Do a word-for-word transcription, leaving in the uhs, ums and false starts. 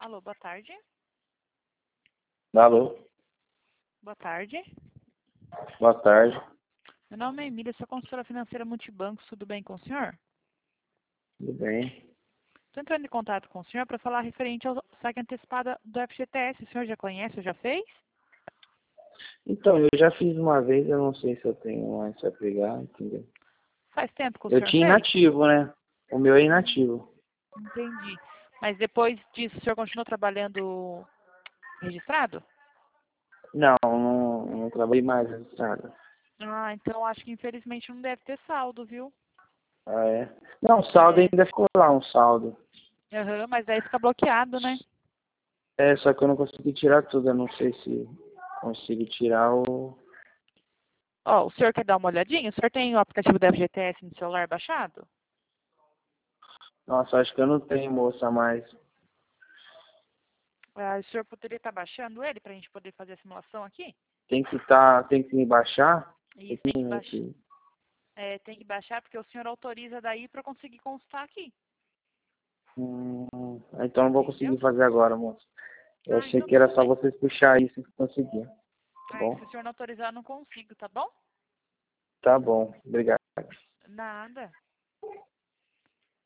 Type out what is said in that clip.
Alô, boa tarde. Alô, Boa tarde. boa tarde. Meu nome é Emília, sou consultora financeira Multibancos. Tudo bem com o senhor? Tudo bem? Estou entrando em contato com o senhor para falar referente ao saque antecipada do F G T S. O senhor já conhece ou já fez? Então, eu já fiz uma vez, eu não sei se eu tenho mais pra pegar, entendeu? Faz tempo que o Eu senhor tinha fez? inativo, né? O meu é inativo. Entendi. Mas depois disso, o senhor continuou trabalhando registrado? Não, não, não trabalhei mais registrado. Ah, então acho que infelizmente não deve ter saldo, viu? Ah, é? Não, o saldo É. ainda ficou lá, um saldo. Aham, mas daí fica bloqueado, né? É, só que eu não consegui tirar tudo, eu não sei se consigo tirar o... Ó, o senhor quer dar uma olhadinha? O senhor tem o aplicativo da F G T S no celular baixado? Nossa, acho que eu não tenho, moça, mais. Ah, o senhor poderia estar baixando ele para a gente poder fazer a simulação aqui? Tem que tá, tem que me baixar? Tem Isso, tem que que me baixar. aqui. É, tem que baixar porque o senhor autoriza daí para conseguir constar aqui. Hum, então não vou Entendeu? conseguir fazer agora, moça. Eu Ah, achei então que era tudo só bem. vocês puxar isso e conseguir. Tá Ah, bom? se o senhor não autorizar, eu não consigo, tá bom? Tá bom. Obrigado. Nada.